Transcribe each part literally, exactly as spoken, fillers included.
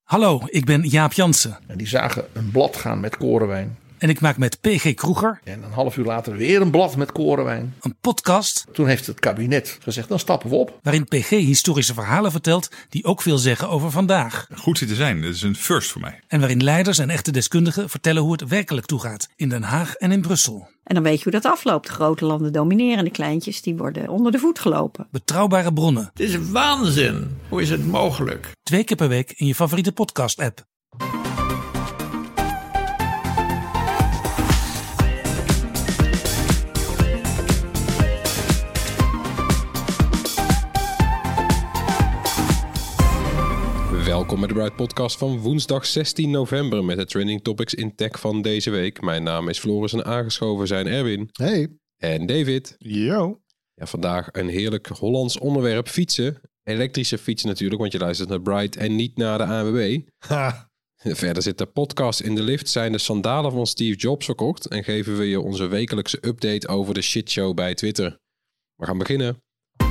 Hallo, ik ben Jaap Jansen. En die zagen een blad gaan met korenwijn. En ik maak met P G Kroeger. En een half uur later weer een blad met korenwijn. Een podcast. Toen heeft het kabinet gezegd, dan stappen we op. Waarin P G historische verhalen vertelt die ook veel zeggen over vandaag. Goed hier te zijn, dat is een first voor mij. En waarin leiders en echte deskundigen vertellen hoe het werkelijk toegaat. In Den Haag en in Brussel. En dan weet je hoe dat afloopt. De grote landen domineren, de kleintjes die worden onder de voet gelopen. Betrouwbare bronnen. Het is waanzin. Hoe is het mogelijk? Twee keer per week in je favoriete podcast-app. Welkom bij de Bright Podcast van woensdag zestien november met de trending topics in tech van deze week. Mijn naam is Floris en aangeschoven zijn Erwin. Hey. En David. Yo. Ja, vandaag een heerlijk Hollands onderwerp, fietsen. Elektrische fietsen natuurlijk, want je luistert naar Bright en niet naar de A N W B. Ha. Verder zit de podcast in de lift, zijn de sandalen van Steve Jobs verkocht en geven we je onze wekelijkse update over de shitshow bij Twitter. We gaan beginnen.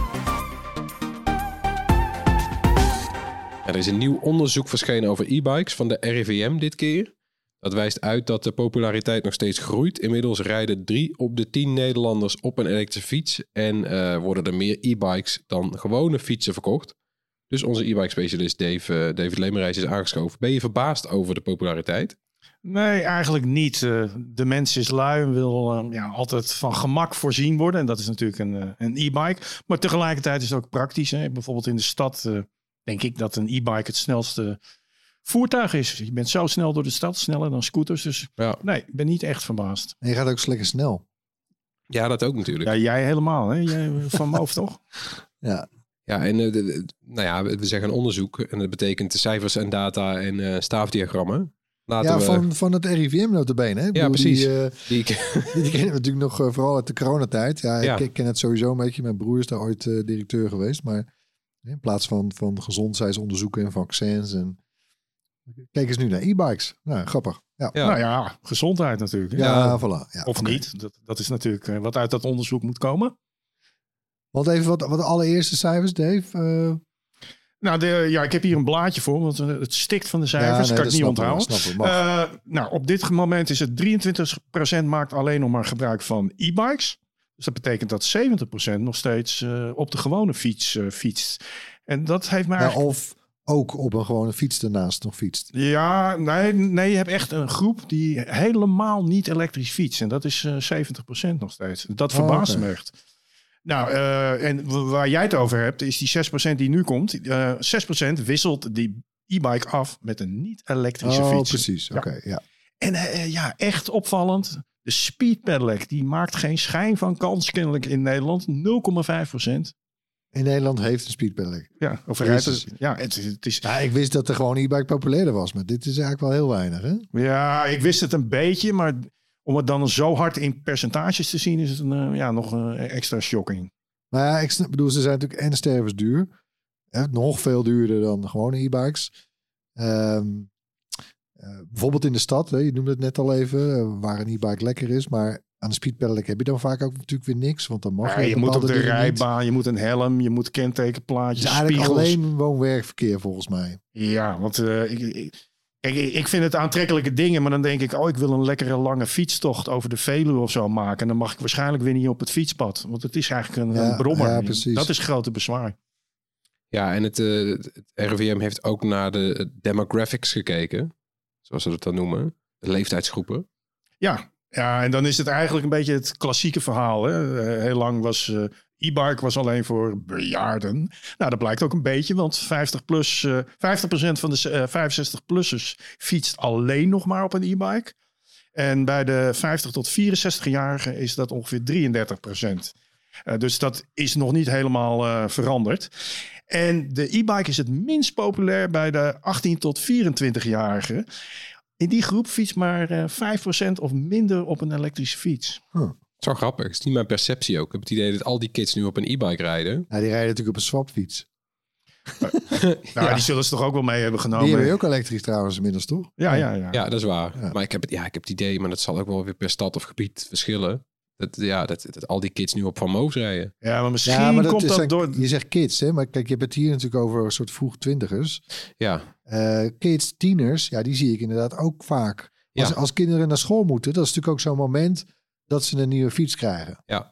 Er is een nieuw onderzoek verschenen over e-bikes van de R I V M dit keer. Dat wijst uit dat de populariteit nog steeds groeit. Inmiddels rijden drie op de tien Nederlanders op een elektrische fiets. En uh, worden er meer e-bikes dan gewone fietsen verkocht. Dus onze e-bike specialist Dave, uh, David Lemerijs is aangeschoven. Ben je verbaasd over de populariteit? Nee, eigenlijk niet. Uh, de mens is lui en wil uh, ja, altijd van gemak voorzien worden. En dat is natuurlijk een, uh, een e-bike. Maar tegelijkertijd is het ook praktisch. Hè? Bijvoorbeeld in de stad... Uh, denk ik dat een e-bike het snelste voertuig is. Je bent zo snel door de stad, sneller dan scooters. Dus ja. Nee, ik ben niet echt verbaasd. En je gaat ook lekker snel. Ja, dat ook natuurlijk. Ja, jij helemaal, hè? Jij van mijn hoofd toch? Ja. Ja, en uh, de, de, nou ja, we zeggen een onderzoek. En dat betekent cijfers en data en uh, staafdiagrammen. Laten ja, we... van, van het R I V M notabene. Hè? Ik ja, bedoel, precies. Die, uh, die, die, die kennen we natuurlijk nog uh, vooral uit de coronatijd. Ja, ja. Ik, ik ken het sowieso een beetje. Mijn broer is daar ooit uh, directeur geweest. Maar in plaats van, van gezondheidsonderzoeken en vaccins. En... Kijk eens nu naar e-bikes. Nou, grappig. Ja. Ja. Nou ja, gezondheid natuurlijk. Ja, ja. Voilà. Ja, of okay. niet. Dat, dat is natuurlijk uh, wat uit dat onderzoek moet komen. Want even wat, wat de allereerste cijfers, Dave. Uh... Nou, de, ja, ik heb hier een blaadje voor, want het stikt van de cijfers. Ja, nee, kan ik niet onthouden. Uh, nou, op dit moment is het drieëntwintig procent maakt alleen nog maar gebruik van e-bikes. Dus dat betekent dat zeventig procent nog steeds uh, op de gewone fiets uh, fietst. En dat heeft mij... Ja, of ook op een gewone fiets ernaast nog fietst. Ja, nee, nee, je hebt echt een groep die helemaal niet elektrisch fietst. En dat is uh, zeventig procent nog steeds. Dat verbaast oh, okay. me echt. Nou, uh, en waar jij het over hebt, is die zes procent die nu komt. Uh, zes procent wisselt die e-bike af met een niet-elektrische oh, fiets. Precies, oké, okay, ja. ja. En uh, ja, echt opvallend. De Speed Pedelec, die maakt geen schijn van kans kennelijk in Nederland. nul komma vijf procent. In Nederland heeft een Speed Pedelec. Ja, of rijdt het, ja, het, het is... Ja, ik wist dat er gewoon e-bike populairder was, maar dit is eigenlijk wel heel weinig, hè? Ja, ik wist het een beetje, maar om het dan zo hard in percentages te zien, is het een, uh, ja, nog uh, extra shocking. Maar ja, ik snap, bedoel, ze zijn natuurlijk en stervensduur. Hè, nog veel duurder dan gewone e-bikes. Um, uh, bijvoorbeeld in de stad, hè, je noemde het net al even, uh, waar een e-bike lekker is, maar aan de Speed Pedelec heb je dan vaak ook natuurlijk weer niks, want dan mag ja, je... Je moet op de rijbaan, niet. Je moet een helm, je moet kentekenplaatjes, het is eigenlijk spiegels. alleen woon-werkverkeer volgens mij. Ja, want uh, ik, ik, ik, ik vind het aantrekkelijke dingen, maar dan denk ik, oh, ik wil een lekkere lange fietstocht over de Veluwe of zo maken. En dan mag ik waarschijnlijk weer niet op het fietspad, want het is eigenlijk een, ja, een brommer. Ja, precies. Dat is grote bezwaar. Ja, en het, uh, het R I V M heeft ook naar de demographics gekeken, zoals ze dat dan noemen, de leeftijdsgroepen. Ja, ja, en dan is het eigenlijk een beetje het klassieke verhaal. Hè? Uh, heel lang was uh, e-bike was alleen voor bejaarden. Nou, dat blijkt ook een beetje, want vijftig plus, uh, vijftig procent van de uh, vijfenzestig-plussers fietst alleen nog maar op een e-bike. En bij de vijftig tot vierenzestig-jarigen is dat ongeveer drieëndertig procent. Uh, dus dat is nog niet helemaal uh, veranderd. En de e-bike is het minst populair bij de achttien tot vierentwintig-jarigen. In die groep fietst maar uh, vijf procent of minder op een elektrische fiets. Huh. Zo grappig. Het is niet mijn perceptie ook. Ik heb het idee dat al die kids nu op een e-bike rijden. Ja, die rijden natuurlijk op een swapfiets. Uh, nou, ja. Die zullen ze toch ook wel mee hebben genomen. Die hebben ook elektrisch trouwens inmiddels, toch? Ja, ja, ja. Ja, dat is waar. Ja. Maar ik heb, het, ja, ik heb het idee, maar dat zal ook wel weer per stad of gebied verschillen. Dat, ja, dat, dat al die kids nu op Van Moof rijden. Ja, maar misschien Ja, maar dat komt is dat een- door... Je zegt kids, hè? Maar kijk, je hebt het hier natuurlijk over een soort vroeg twintigers. Ja, Eh, kids, tieners, ja, die zie ik inderdaad ook vaak. Ja. Als, als kinderen naar school moeten, dat is natuurlijk ook zo'n moment dat ze een nieuwe fiets krijgen. ja.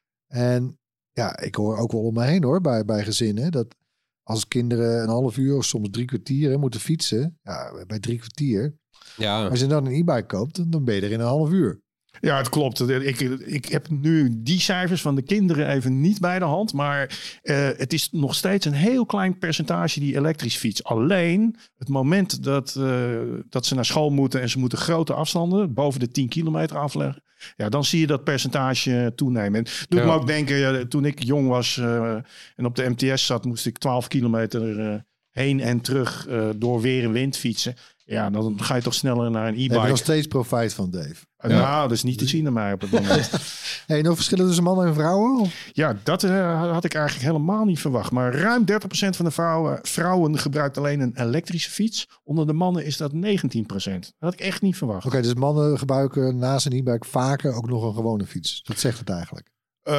En ja, ik hoor ook wel om me heen hoor, bij, bij gezinnen, dat als kinderen een half uur of soms drie kwartier hè, moeten fietsen, ja, bij drie kwartier, ja. als je dan een e-bike koopt, dan ben je er in een half uur. Ja, het klopt. Ik, ik heb nu die cijfers van de kinderen even niet bij de hand. Maar uh, het is nog steeds een heel klein percentage die elektrisch fiets. Alleen het moment dat, uh, dat ze naar school moeten en ze moeten grote afstanden, boven de tien kilometer afleggen. Ja, dan zie je dat percentage toenemen. En doet Ja. me ook denken, uh, toen ik jong was uh, en op de M T S zat, moest ik twaalf kilometer uh, heen en terug uh, door weer en wind fietsen. Ja, dan ga je toch sneller naar een Daar heb je nog e-bike. steeds profijt van, Dave. Uh, nou, dat is niet te zien aan mij op het moment. Hey, nog verschillen tussen mannen en vrouwen? Of? Ja, dat uh, had ik eigenlijk helemaal niet verwacht. Maar ruim dertig procent van de vrouwen, vrouwen gebruikt alleen een elektrische fiets. Onder de mannen is dat negentien procent. Dat had ik echt niet verwacht. Oké, dus mannen gebruiken naast een e-bike vaker ook nog een gewone fiets. Dat zegt het eigenlijk. Uh,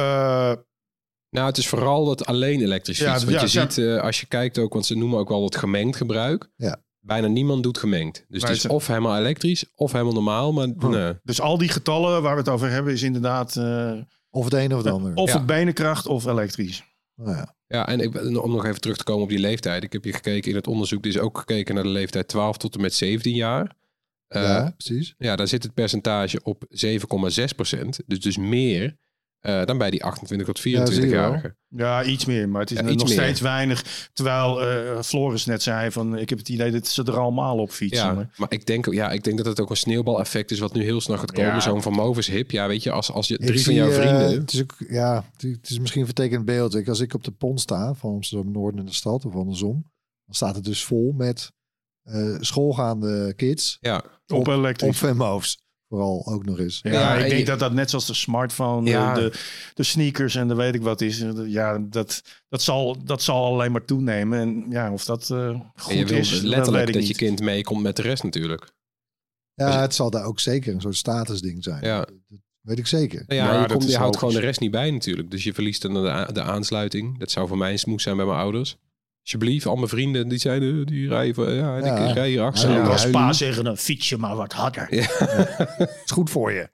Nou, het is vooral dat alleen elektrisch Ja, fiets. Want ja, je ja. ziet, uh, als je kijkt ook, want ze noemen ook wel het gemengd gebruik. Ja. Bijna niemand doet gemengd. Dus Maar het is ze- of helemaal elektrisch, of helemaal normaal. Maar Oh. nee. dus al die getallen waar we het over hebben is inderdaad uh, Of het een of het ander. of Ja. het benenkracht of elektrisch. Nou ja. Ja, en ik, om nog even terug te komen op die leeftijd. Ik heb hier gekeken in het onderzoek. Er is ook gekeken naar de leeftijd twaalf tot en met zeventien jaar. Uh, ja, ja. precies. daar zit het percentage op zeven komma zes procent. Dus dus meer uh, dan bij die achtentwintig tot vierentwintig-jarigen. Ja, iets meer, maar het is Ja, nog iets meer. steeds weinig. Terwijl uh, Floris net zei van, ik heb het idee dat ze er allemaal op fietsen. Ja, Maar- maar ik denk, ja, ik denk dat het ook een sneeuwbaleffect is wat nu heel snel gaat komen. Ja. Zo'n Van Movers hip. Ja, weet je, als, als je Ik drie van zie, jouw eh, vrienden... het is ook, ja, het is misschien een vertekend beeld. Ik, als ik op de pont sta van Amsterdam Noorden in de stad of andersom, dan staat het dus vol met uh, schoolgaande kids Ja, Op op elektrisch. Van Moofs. Vooral ook nog eens. Ja, Ja, ik en denk je- dat dat net zoals de smartphone, Ja. de, de sneakers en de weet ik wat is. Ja, dat, dat, zal, dat zal alleen maar toenemen. En ja, of dat uh, goed en je wil is, dat weet letterlijk ik dat je niet. kind meekomt met de rest natuurlijk. Ja, het zal daar ook zeker een soort statusding zijn. Ja. Dat weet ik zeker. Nou ja, Ja, je, dat komt, is je houdt logisch. gewoon de rest niet bij natuurlijk. Dus je verliest dan de, a- de aansluiting. Dat zou voor mij een smoes zijn bij mijn ouders. Alsjeblieft, al mijn vrienden die zeiden, die rijden, van- ja, en Ja. ik rij hier achter. Ja, En ja. als pa zeggen, dan fiets je maar wat harder. Ja. Is goed voor je.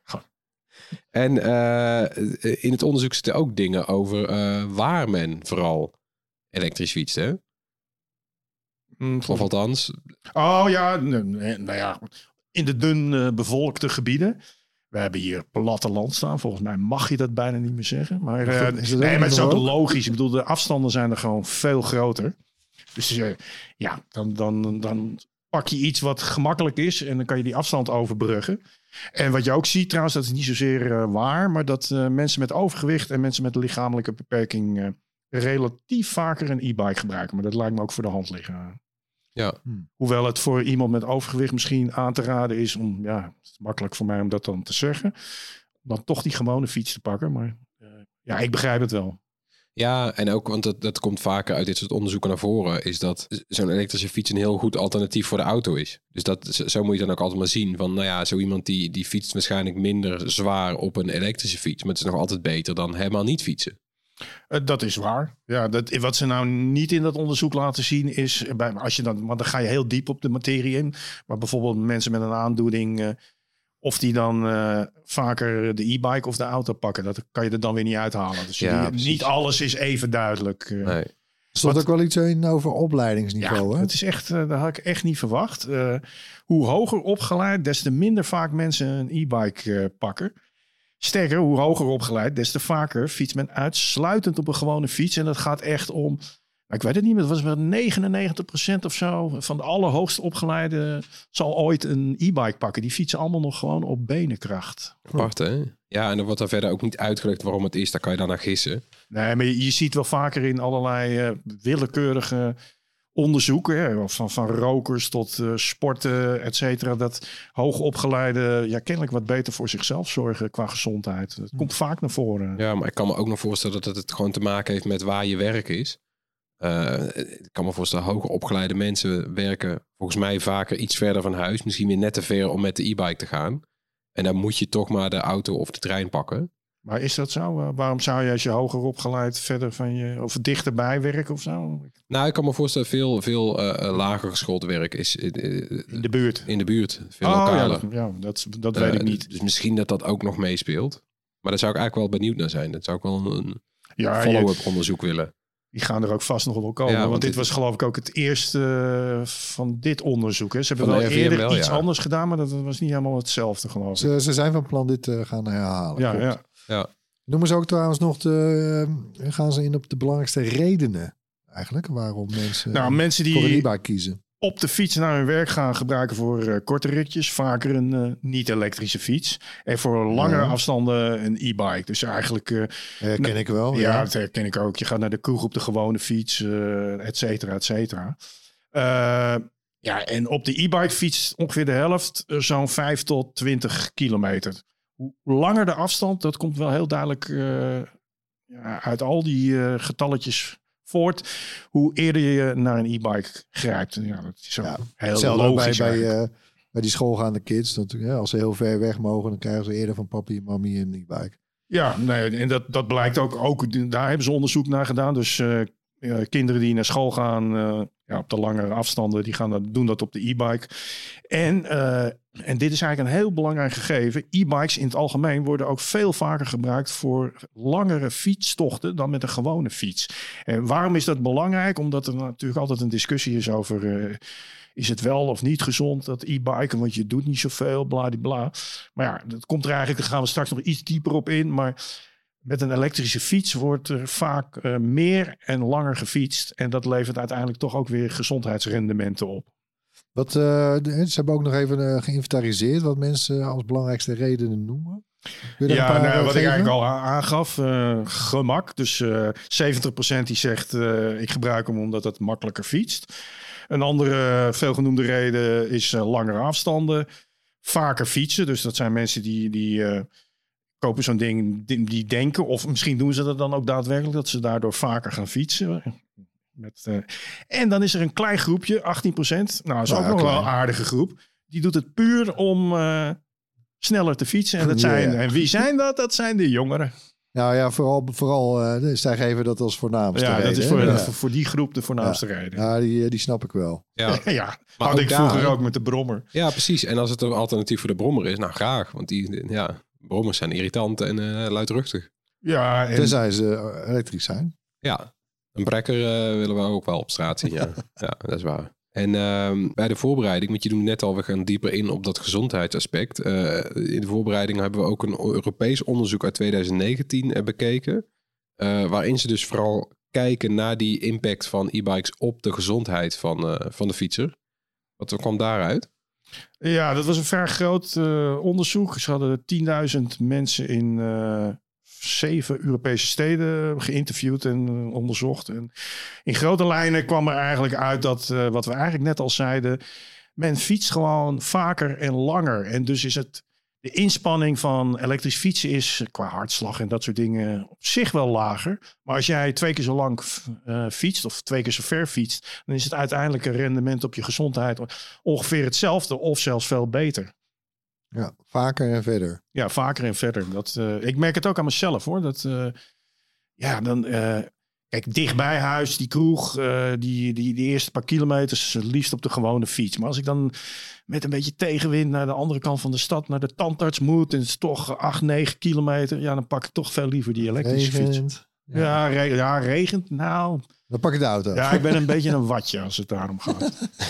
En uh, in het onderzoek zitten ook dingen over uh, waar men vooral elektrisch fietst, hè? Mm, Of althans, Oh ja, nee, nee, nou ja, in de dun uh, bevolkte gebieden. We hebben hier platteland staan. Volgens mij mag je dat bijna niet meer zeggen. Maar, uh, Is het ook nee, maar het is ook nog? logisch. Ik bedoel, de afstanden zijn er gewoon veel groter. Dus uh, ja, dan, dan, dan pak je iets wat gemakkelijk is en dan kan je die afstand overbruggen. En wat je ook ziet trouwens, dat is niet zozeer uh, waar, maar dat uh, mensen met overgewicht en mensen met een lichamelijke beperking uh, relatief vaker een e-bike gebruiken. Maar dat lijkt me ook voor de hand liggen. ja. Hoewel het voor iemand met overgewicht misschien aan te raden is om, ja, het is makkelijk voor mij om dat dan te zeggen, om dan toch die gewone fiets te pakken. Maar uh, ja, ik begrijp het wel. Ja, en ook, want dat, dat komt vaker uit dit soort onderzoeken naar voren, is dat zo'n elektrische fiets een heel goed alternatief voor de auto is. Dus dat, zo moet je dan ook altijd maar zien van, nou ja, zo iemand die, die fietst waarschijnlijk minder zwaar op een elektrische fiets, maar het is nog altijd beter dan helemaal niet fietsen. Uh, dat is waar. Ja, dat, wat ze nou niet in dat onderzoek laten zien is, bij, als je dan, want dan ga je heel diep op de materie in, maar bijvoorbeeld mensen met een aandoening, uh, of die dan uh, vaker de e-bike of de auto pakken, dat kan je er dan weer niet uithalen. Dus Ja, die, precies. niet alles is even duidelijk. Uh, Nee. Er stond Wat- ook wel iets in over opleidingsniveau. Ja, hè? het is echt, uh, dat had ik echt niet verwacht. Uh, hoe hoger opgeleid, des te minder vaak mensen een e-bike uh, pakken. Sterker, hoe hoger opgeleid, des te vaker fietst men uitsluitend op een gewone fiets. En dat gaat echt om, nou, ik weet het niet, maar het was wel negenennegentig procent of zo van de allerhoogst opgeleide zal ooit een e-bike pakken. Die fietsen allemaal nog gewoon op benenkracht. Apart, hè? Ja, en er wordt dan verder ook niet uitgelegd waarom het is. Daar kan je dan naar gissen. Nee, maar je, je ziet wel vaker in allerlei uh, willekeurige onderzoeken, hè, van, van rokers tot uh, sporten, et cetera, dat hoogopgeleide ja, kennelijk wat beter voor zichzelf zorgen qua gezondheid. Dat komt vaak naar voren. Ja, maar ik kan me ook nog voorstellen dat het gewoon te maken heeft met waar je werk is. Uh, ik kan me voorstellen, hoger opgeleide mensen werken volgens mij vaker iets verder van huis. Misschien weer net te ver om met de e-bike te gaan. En dan moet je toch maar de auto of de trein pakken. Maar is dat zo? Uh, waarom zou je als je hoger opgeleid verder van je... of dichterbij werken of zo? Nou, ik kan me voorstellen, veel, veel uh, lager geschoold werk is... Uh, in de buurt? In de buurt. Veel oh, lokaler. Ja, dat, ja, dat, dat uh, weet ik niet. Dus misschien dat dat ook nog meespeelt. Maar daar zou ik eigenlijk wel benieuwd naar zijn. Dat zou ik wel een, een ja, follow-up je, onderzoek willen. Die gaan er ook vast nog wel komen. Ja, want, want dit was geloof ik ook het eerste uh, van dit onderzoek. Hè. Ze hebben wel eerder wel, iets ja. anders gedaan, maar dat was niet helemaal hetzelfde geloof ik. Ze, ze zijn van plan dit te gaan herhalen. Ja, ja. ja. Noemen ze ook trouwens nog de... Uh, gaan ze in op de belangrijkste redenen eigenlijk waarom mensen, nou, mensen die voor een e-bike kiezen. Op de fiets naar hun werk gaan gebruiken voor uh, korte ritjes. Vaker een uh, niet-elektrische fiets. En voor langere ja. afstanden een e-bike. Dus eigenlijk... Uh, herken nou, ik wel. Ja, ja, dat herken ik ook. Je gaat naar de kroeg op de gewone fiets, uh, et cetera, et cetera. Uh, ja, en op de e-bike fiets ongeveer de helft. Uh, zo'n vijf tot twintig kilometer. Hoe langer de afstand, dat komt wel heel duidelijk uh, ja, uit al die uh, getalletjes voort, hoe eerder je naar een e-bike grijpt. Ja, dat is ja, heel logisch bij, bij, uh, bij die schoolgaande kids. Dat, ja, als ze heel ver weg mogen, dan krijgen ze eerder van papi en mami een e-bike. Ja, nee, en dat, dat blijkt ook, ook. Daar hebben ze onderzoek naar gedaan. Dus uh, uh, kinderen die naar school gaan, uh, ja, op de langere afstanden, die gaan dat, doen dat op de e-bike. En, uh, en dit is eigenlijk een heel belangrijk gegeven. E-bikes in het algemeen worden ook veel vaker gebruikt voor langere fietstochten dan met een gewone fiets. En waarom is dat belangrijk? Omdat er natuurlijk altijd een discussie is over... Uh, is het wel of niet gezond, dat e-biken? Want je doet niet zoveel, bladibla. Maar ja, dat komt er eigenlijk, daar gaan we straks nog iets dieper op in. Maar met een elektrische fiets wordt er vaak uh, meer en langer gefietst. En dat levert uiteindelijk toch ook weer gezondheidsrendementen op. Wat, uh, ze hebben ook nog even uh, geïnventariseerd wat mensen als belangrijkste redenen noemen. Ja, nou, wat ik eigenlijk al aangaf, uh, gemak. Dus uh, zeventig procent die zegt, uh, ik gebruik hem omdat het makkelijker fietst. Een andere veelgenoemde reden is uh, langere afstanden. Vaker fietsen. Dus dat zijn mensen die, die uh, kopen zo'n ding, die, die denken, of misschien doen ze dat dan ook daadwerkelijk, dat ze daardoor vaker gaan fietsen. Met, uh, en dan is er een klein groepje, achttien procent. Nou, dat is ook nog wel een aardige groep. Die doet het puur om uh, sneller te fietsen. En, dat zijn, ja. en wie zijn dat? Dat zijn de jongeren. Nou ja, vooral, vooral uh, zij geven dat als voornaamste ja, reden. Dat is voor, ja. voor, voor die groep de voornaamste ja. reden. Ja, die, die snap ik wel. Ja, ja maar had ik vroeger daar, ook met de brommer. Ja, precies. En als het een alternatief voor de brommer is, nou graag. Want die ja, brommers zijn irritant en uh, luidruchtig. Ja, en... Tenzij ze elektrisch zijn. Ja, een brekker uh, willen we ook wel op straat zien. Ja, ja dat is waar. En uh, bij de voorbereiding, want je noemde net al, we gaan dieper in op dat gezondheidsaspect. Uh, in de voorbereiding hebben we ook een Europees onderzoek uit twintig negentien uh, bekeken. Uh, waarin ze dus vooral kijken naar die impact van e-bikes op de gezondheid van, uh, van de fietser. Wat kwam daaruit? Ja, dat was een vrij groot uh, onderzoek. Ze hadden tienduizend mensen in uh, zeven Europese steden geïnterviewd en uh, onderzocht. En in grote lijnen kwam er eigenlijk uit dat, uh, wat we eigenlijk net al zeiden, men fietst gewoon vaker en langer. En dus is het, de inspanning van elektrisch fietsen is qua hartslag en dat soort dingen op zich wel lager. Maar als jij twee keer zo lang uh, fietst of twee keer zo ver fietst, dan is het uiteindelijke rendement op je gezondheid ongeveer hetzelfde of zelfs veel beter. Ja, vaker en verder. Ja, vaker en verder. Dat, uh, ik merk het ook aan mezelf hoor. Dat, uh, ja, dan, uh, kijk, dichtbij huis, die kroeg, uh, die, die, die eerste paar kilometers, het liefst op de gewone fiets. Maar als ik dan met een beetje tegenwind naar de andere kant van de stad, naar de tandarts moet, en het is toch acht, negen kilometer, ja, dan pak ik toch veel liever die elektrische regent, fiets. Ja, ja, re- ja, regent. Nou, dan pak je de auto. Ja, ik ben een beetje een watje als het daarom gaat.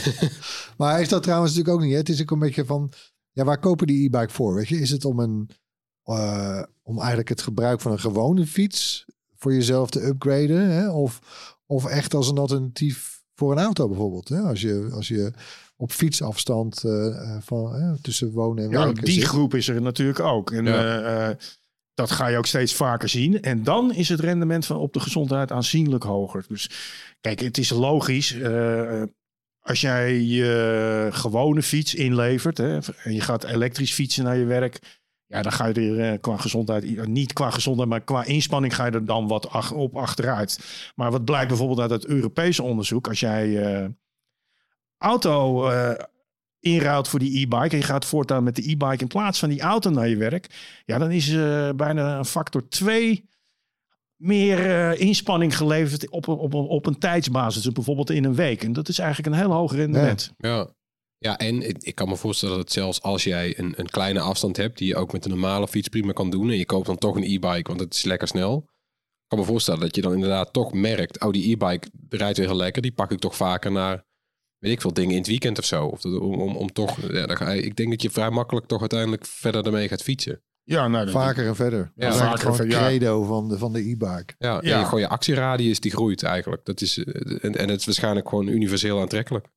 Maar is dat trouwens natuurlijk ook niet. Hè? Het is ook een beetje van, ja, waar kopen die e-bike voor? Weet je, is het om een, uh, om eigenlijk het gebruik van een gewone fiets voor jezelf te upgraden, hè? Of, of echt als een alternatief voor een auto bijvoorbeeld, hè? Als je, als je op fietsafstand uh, van uh, tussen wonen en werken. Ja, die zit. groep is er natuurlijk ook. En ja. uh, uh, dat ga je ook steeds vaker zien. En dan is het rendement van op de gezondheid aanzienlijk hoger. Dus kijk, het is logisch. Uh, als jij je gewone fiets inlevert, hè, en je gaat elektrisch fietsen naar je werk, ja, dan ga je er uh, qua gezondheid, niet qua gezondheid, maar qua inspanning ga je er dan wat ach, op achteruit. Maar wat blijkt bijvoorbeeld uit het Europese onderzoek, als jij uh, auto uh, inruilt voor die e-bike en je gaat voortaan met de e-bike in plaats van die auto naar je werk, ja, dan is uh, bijna een factor twee meer uh, inspanning geleverd op, op, op, op een tijdsbasis. Dus bijvoorbeeld in een week. En dat is eigenlijk een heel hoog rendement. Ja, ja. ja en ik, ik kan me voorstellen dat zelfs als jij een, een kleine afstand hebt, die je ook met een normale fiets prima kan doen, en je koopt dan toch een e-bike, want het is lekker snel. Ik kan me voorstellen dat je dan inderdaad toch merkt, oh, die e-bike rijdt weer heel lekker, die pak ik toch vaker naar, weet ik veel, dingen in het weekend of zo. Of om, om, om toch, ja, dan ga je, ik denk dat je vrij makkelijk toch uiteindelijk verder ermee gaat fietsen. Ja, nou, vaker en verder. Ja, dat is vaker gewoon en het verder, credo van de, van de e-bike. Ja, Ja. En gewoon je actieradius die groeit eigenlijk. Dat is, en, en het is waarschijnlijk gewoon universeel aantrekkelijk.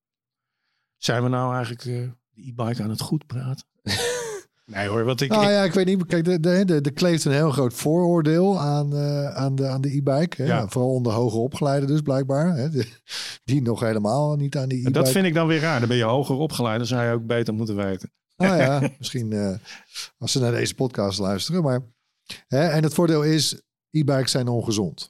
Zijn we nou eigenlijk uh, de e-bike aan het goed praten? Nee hoor, wat ik... Nou ik- ja, ik weet niet. Kijk, de, de, de, de kleeft een heel groot vooroordeel aan, uh, aan de, aan de e-bike. Hè? Ja. Vooral onder hoger opgeleiden dus blijkbaar. Hè? De, die nog helemaal niet aan die en e-bike. dat vind ik dan weer raar. Dan ben je hoger opgeleid. Dan zou je ook beter moeten weten. Nou ja, misschien uh, als ze naar deze podcast luisteren. Maar, hè, en het voordeel is, e-bikes zijn ongezond.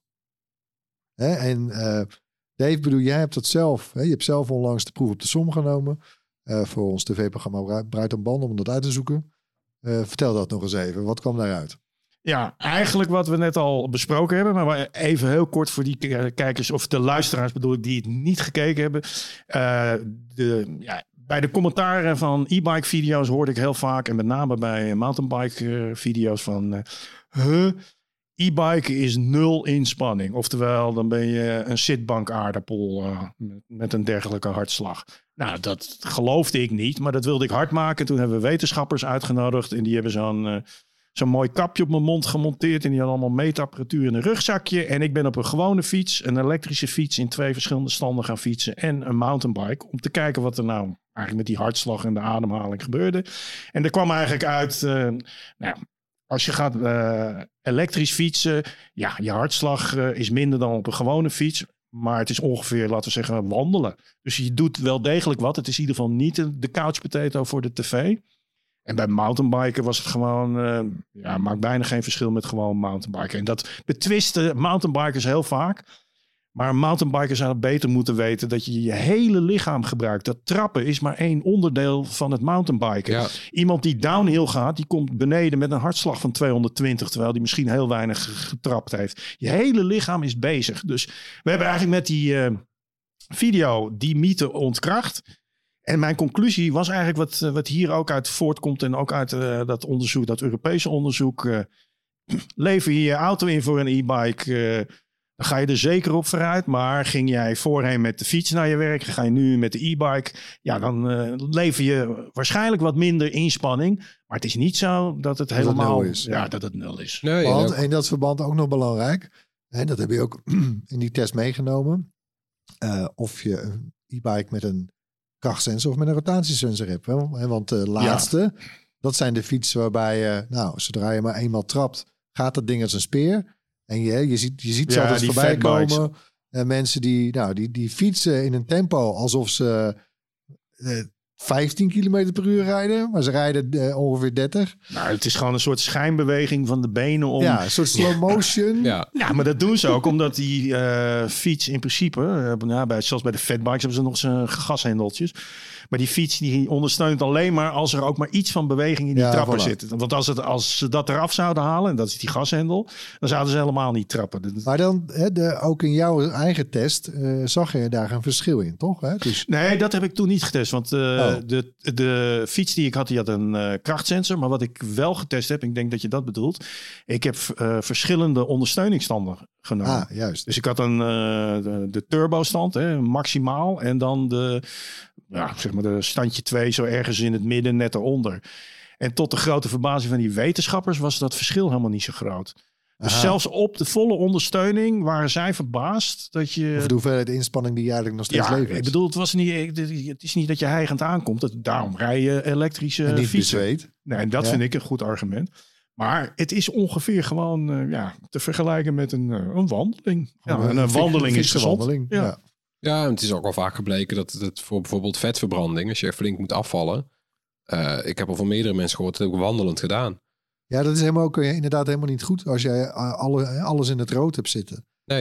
Hè? En uh, Dave, bedoel, jij hebt dat zelf. Hè? Je hebt zelf onlangs de proef op de som genomen. Uh, voor ons tv-programma Bruid en Band om dat uit te zoeken. Uh, vertel dat nog eens even. Wat kwam daaruit? Ja, eigenlijk wat we net al besproken hebben. Maar even heel kort voor die kijkers of de luisteraars bedoel ik die het niet gekeken hebben. Uh, de, ja, bij de commentaren van e-bike video's hoorde ik heel vaak. En met name bij mountainbike video's van... Uh, huh, e-bike is nul inspanning. Oftewel, dan ben je een zitbank aardappel uh, met, met een dergelijke hartslag. Nou, dat geloofde ik niet, maar dat wilde ik hard maken. Toen hebben we wetenschappers uitgenodigd en die hebben zo'n, uh, zo'n mooi kapje op mijn mond gemonteerd. En die hadden allemaal meetapparatuur in een rugzakje. En ik ben op een gewone fiets, een elektrische fiets in twee verschillende standen gaan fietsen en een mountainbike. Om te kijken wat er nou eigenlijk met die hartslag en de ademhaling gebeurde. En er kwam eigenlijk uit... Uh, nou, als je gaat uh, elektrisch fietsen, ja, je hartslag uh, is minder dan op een gewone fiets. Maar het is ongeveer, laten we zeggen, wandelen. Dus je doet wel degelijk wat. Het is in ieder geval niet de couch potato voor de tv. En bij mountainbiken was het gewoon... Uh, ja, maakt bijna geen verschil met gewoon mountainbiken. En dat betwisten mountainbikers heel vaak. Maar mountainbikers zouden beter moeten weten dat je je hele lichaam gebruikt. Dat trappen is maar één onderdeel van het mountainbiken. Ja. Iemand die downhill gaat, die komt beneden met een hartslag van tweehonderdtwintig... terwijl die misschien heel weinig getrapt heeft. Je hele lichaam is bezig. Dus we hebben eigenlijk met die uh, video die mythe ontkracht. En mijn conclusie was eigenlijk wat, wat hier ook uit voortkomt... en ook uit uh, dat onderzoek, dat Europese onderzoek. Uh, lever je je auto in voor een e-bike... Uh, Dan ga je er zeker op vooruit. Maar ging jij voorheen met de fiets naar je werk, ga je nu met de e-bike, ja, dan uh, lever je waarschijnlijk wat minder inspanning. Maar het is niet zo dat het Dat helemaal het nul is. Ja, dat het nul is. Nee, Want ja, in dat verband ook nog belangrijk, en dat heb je ook in die test meegenomen, uh, of je een e-bike met een krachtsensor of met een rotatiesensor hebt. Hè? Want de laatste, ja. dat zijn de fietsen waarbij je, nou, zodra je maar eenmaal trapt, gaat dat ding als een speer. En je, je ziet, je ziet ze ja, altijd voorbij fatbikes. komen. Uh, mensen die, nou, die, die fietsen in een tempo alsof ze uh, vijftien kilometer per uur rijden. Maar ze rijden uh, ongeveer dertig. Nou, het is gewoon een soort schijnbeweging van de benen om... Ja, een soort slow motion. ja. Ja, maar dat doen ze ook omdat die uh, fiets in principe... Uh, nou, bij, zoals bij de fatbikes hebben ze nog zijn gashendeltjes. Maar die fiets die ondersteunt alleen maar als er ook maar iets van beweging in die ja, trappen voilà. zit. Want als, het, als ze dat eraf zouden halen, en dat is die gashendel, dan zouden ze helemaal niet trappen. Maar dan, hè, de, ook in jouw eigen test, uh, zag je daar een verschil in, toch? Hè? Dus... Nee, dat heb ik toen niet getest. Want uh, oh. de, de fiets die ik had, die had een uh, krachtsensor. Maar wat ik wel getest heb, ik denk dat je dat bedoelt. Ik heb uh, verschillende ondersteuningsstanden genomen. Ah, juist. Dus ik had een, uh, de, de turbo stand, hè, maximaal. En dan de... Ja, zeg maar de standje twee, zo ergens in het midden, net eronder. En tot de grote verbazing van die wetenschappers was dat verschil helemaal niet zo groot. Dus Aha. zelfs op de volle ondersteuning waren zij verbaasd dat je... Of de hoeveelheid inspanning die je eigenlijk nog steeds ja, levert. Ik bedoel, het, was niet, het is niet dat je hijgend aankomt. Dat, daarom rij je elektrische en niet fietsen. Bezweet. Nee, en dat ja. vind ik een goed argument. Maar het is ongeveer gewoon uh, ja, te vergelijken met een, uh, een wandeling. Ja, een, een wandeling is gezond. Wandeling, ja. Ja. Ja, en het is ook al vaak gebleken dat het voor bijvoorbeeld vetverbranding, als je flink moet afvallen. Uh, ik heb al van meerdere mensen gehoord, dat heb ik wandelend gedaan. Ja, dat is helemaal ook inderdaad helemaal niet goed als jij alle, alles in het rood hebt zitten. Nee.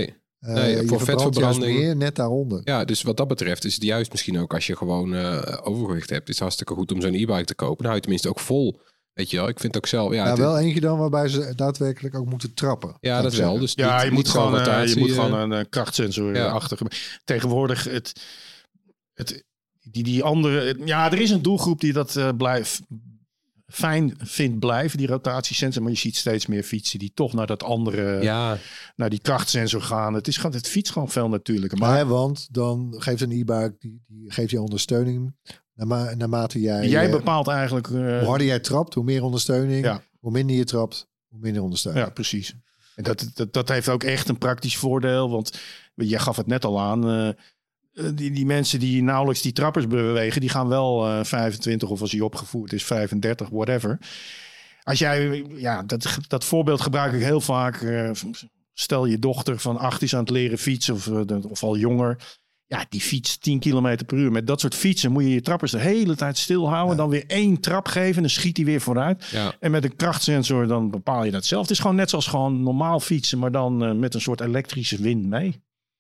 Uh, Nee, je voor verbrandt vetverbranding- juist meer net daaronder. Ja, dus wat dat betreft is het juist misschien ook als je gewoon uh, overgewicht hebt. Het is hartstikke goed om zo'n e-bike te kopen. Dan hou je tenminste ook vol. Weet je wel, ik vind ook zelf... Ja, Ja, het- wel eentje dan waarbij ze daadwerkelijk ook moeten trappen. ja zou dat ik wel. zeggen. Dus Ja, niet- je niet moet zo'n gewoon, uh, je rotatie, moet uh, gewoon een uh, krachtsensor Ja. achter. Tegenwoordig, het, het, die, die andere... Ja, er is een doelgroep die dat uh, blijft... fijn vindt blijven, die rotatiesensor. Maar je ziet steeds meer fietsen die toch naar dat andere... Ja, naar die krachtsensor gaan. Het is gewoon, het fiets gewoon veel natuurlijker. Maar, Maar hè, want dan geeft een e-bike, die, die geeft je ondersteuning. Naarma- naarmate jij... jij eh, bepaalt eigenlijk... uh, hoe harder jij trapt, hoe meer ondersteuning. Ja. Hoe minder je trapt, hoe minder ondersteuning. Ja, precies. En dat, dat, dat heeft ook echt een praktisch voordeel. Want jij gaf het net al aan. Uh, die, die mensen die nauwelijks die trappers bewegen, die gaan wel uh, vijfentwintig of als hij opgevoerd is vijfendertig, whatever. Als jij, ja, dat, dat voorbeeld gebruik ik heel vaak. Uh, stel je dochter van acht is aan het leren fietsen of, uh, of al jonger. Ja, die fietst tien kilometer per uur. Met dat soort fietsen moet je je trappers de hele tijd stilhouden. Ja. Dan weer één trap geven. Dan schiet hij weer vooruit. ja. En met een krachtsensor dan bepaal je dat zelf. Het is gewoon net zoals gewoon normaal fietsen. Maar dan uh, met een soort elektrische wind mee.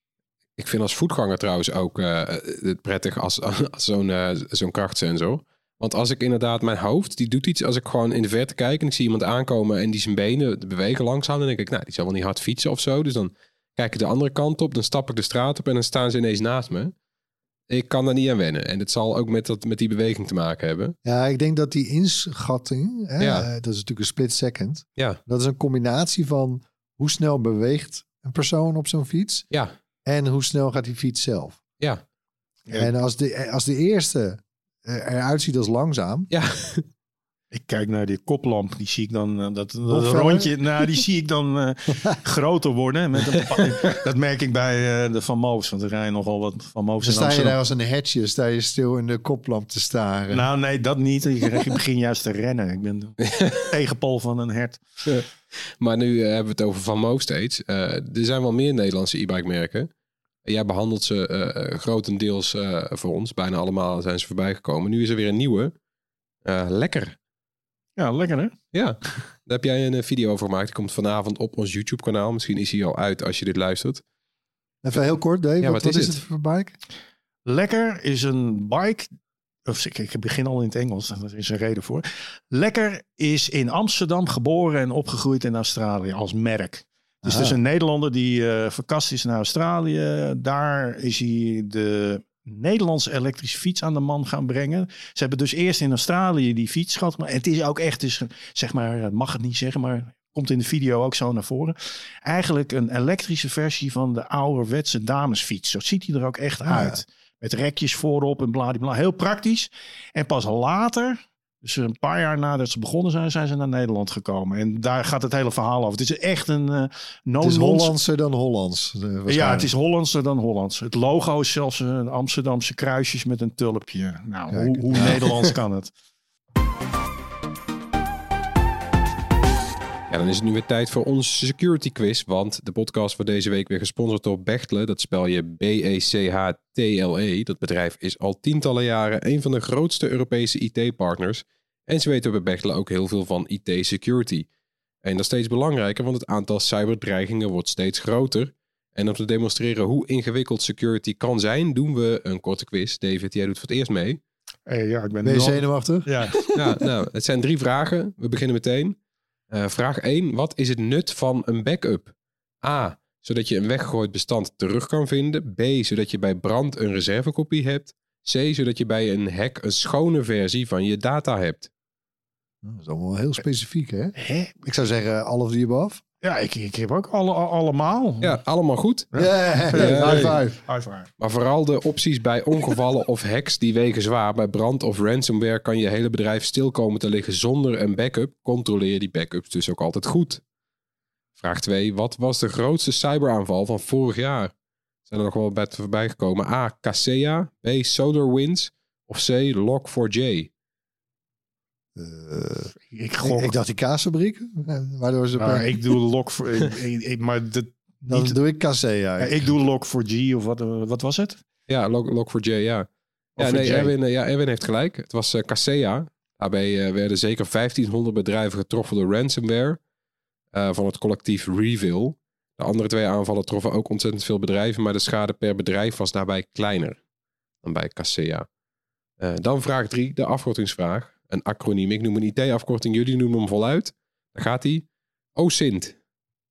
Ik vind als voetganger trouwens ook uh, het prettig als, als zo'n, uh, zo'n krachtsensor. Want als ik inderdaad mijn hoofd, die doet iets als ik gewoon in de verte kijk en ik zie iemand aankomen en die zijn benen bewegen langzaam. Dan denk ik, nou, die zal wel niet hard fietsen of zo. Dus dan kijk ik de andere kant op, dan stap ik de straat op en dan staan ze ineens naast me. Ik kan daar niet aan wennen. En het zal ook met, dat, met die beweging te maken hebben. Ja, ik denk dat die inschatting, hè, Ja. uh, dat is natuurlijk een split second. Ja, Dat is een combinatie van hoe snel beweegt een persoon op zo'n fiets ja, en hoe snel gaat die fiets zelf. ja. Ja. En als de, als de eerste uh, eruit ziet als langzaam, Ja, Ik kijk naar die koplamp, die zie ik dan, uh, dat, Nog dat verder? rondje, nou, die zie ik dan uh, groter worden. Met een bepa- dat merk ik bij uh, de Van Moos, want er rijden nogal wat Van Moos dan in sta je Amsterdam. daar als een hetje, sta je stil in de koplamp te staren. Nou nee, dat niet. Ik, ik begin juist te rennen. Ik ben de tegenpol van een hert. maar nu uh, hebben we het over Van Moof steeds. Uh, er zijn wel meer Nederlandse e-bike merken. Jij behandelt ze uh, grotendeels uh, voor ons. Bijna allemaal zijn ze voorbij gekomen. Nu is er weer een nieuwe. Uh, lekker. Ja, lekker hè? Ja, daar heb jij een video over gemaakt. Die komt vanavond op ons YouTube kanaal. Misschien is hij al uit als je dit luistert. Even heel kort, Dave. Ja, wat, wat wat is is het? het voor bike? Lekker is een bike. Of ik, ik begin al in het Engels, daar is een reden voor. Lekker is in Amsterdam geboren en opgegroeid in Australië als merk. Dus Aha. het is een Nederlander die uh, verkast is naar Australië. Daar is hij de Nederlandse elektrische fiets aan de man gaan brengen. Ze hebben dus eerst in Australië die fiets gehad. Maar het is ook echt, dus, zeg maar, mag het niet zeggen, maar komt in de video ook zo naar voren. Eigenlijk een elektrische versie van de ouderwetse damesfiets. Zo ziet hij er ook echt uit. Met rekjes voorop en bladibla. Heel praktisch. En pas later, dus een paar jaar nadat ze begonnen zijn, zijn ze naar Nederland gekomen. En daar gaat het hele verhaal over. Het is echt een uh, no Het is nonsense- Hollandser dan Hollands. uh, Ja, waarschijnlijk. het is Hollandser dan Hollands. Het logo is zelfs een Amsterdamse kruisjes met een tulpje. Nou, Kijk. hoe, hoe Ja. Nederlands kan het? Ja, dan is het nu weer tijd voor onze security quiz. Want de podcast wordt deze week weer gesponsord door Bechtle. Dat spel je B E C H T L E. Dat bedrijf is al tientallen jaren een van de grootste Europese I T-partners. En ze weten bij Bechtle ook heel veel van I T-security. En dat is steeds belangrijker, want het aantal cyberdreigingen wordt steeds groter. En om te demonstreren hoe ingewikkeld security kan zijn, doen we een korte quiz. David, jij doet voor het eerst mee. Hey, ja, ik ben, Ben je nog- zenuwachtig? Ja. Ja, nou, het zijn drie vragen. We beginnen meteen. Uh, vraag één. Wat is het nut van een backup? A. Zodat je een weggegooid bestand terug kan vinden. B. Zodat je bij brand een reservekopie hebt. C. Zodat je bij een hack een schone versie van je data hebt. Dat is allemaal heel specifiek, hè? Hè? Ik zou zeggen, all of the above. Ja, ik, ik heb ook alle, al- allemaal. Ja, allemaal goed. Ja, yeah, high five. High five. Maar vooral de opties bij ongevallen of hacks die wegen zwaar. Bij brand of ransomware kan je hele bedrijf stil komen te liggen zonder een backup. Controleer die backups dus ook altijd goed. Vraag twee. Wat was de grootste cyberaanval van vorig jaar? Zijn er nog wel bij voorbij gekomen? A. Kaseya. B. SolarWinds. Of C. Log four j. Uh, Ik gok. ik, ik dacht die kaasfabriek. eh, Waardoor ze... Nou, ik doe log voor. ik, ik, ik- maar de, dan niet- doe ik Casea. ja, ik doe log four G of wat, wat was het? Ja, Log, Log four j, ja. Of Ja, voor nee, J. Erwin, eh, ja, Erwin heeft gelijk. Het was uh, Kaseya. Daarbij uh, werden zeker vijftienhonderd bedrijven getroffen door ransomware uh, van het collectief Revil. De andere twee aanvallen troffen ook ontzettend veel bedrijven, maar de schade per bedrijf was daarbij kleiner dan bij Kaseya. Uh, dan vraag drie, de afkortingsvraag. Een acroniem. Ik noem een I T-afkorting, jullie noemen hem voluit. Daar gaat hij. O S I N T.